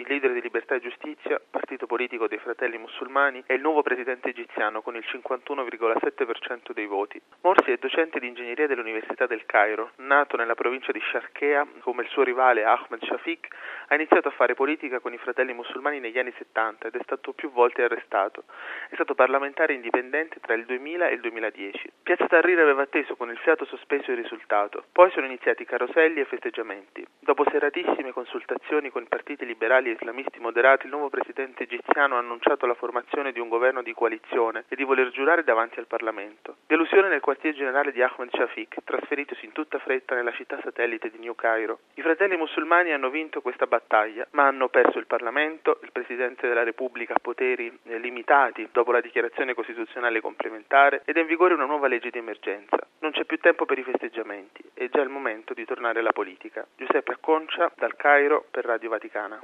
il leader di Libertà e Giustizia, partito politico dei Fratelli Musulmani, è il nuovo presidente egiziano con il 51,7% dei voti. Morsi è docente di ingegneria dell'Università del Cairo. Nato nella provincia di Sharqiya come il suo rivale Ahmed Shafik, ha iniziato a fare politica con i Fratelli Musulmani negli anni 70 ed è stato più volte arrestato. È stato parlamentare indipendente tra il 2000 e il 2010. Piazza Tahrir aveva atteso con il fiato sospeso il risultato. Poi sono iniziati caroselli e festeggiamenti. Dopo seratissime consultazioni con partiti liberali e islamisti moderati, il nuovo presidente egiziano ha annunciato la formazione di un governo di coalizione e di voler giurare davanti al Parlamento. Delusione nel quartier generale di Ahmed Shafik, trasferitosi in tutta fretta nella città satellite di New Cairo. I Fratelli Musulmani hanno vinto questa battaglia, ma hanno perso il Parlamento, il Presidente della Repubblica ha poteri limitati dopo la dichiarazione costituzionale complementare ed è in vigore una nuova legge di emergenza. Non c'è più tempo per i festeggiamenti, è già il momento di tornare alla politica. Giuseppe Acconcia, dal Cairo, per Radio Vaticana.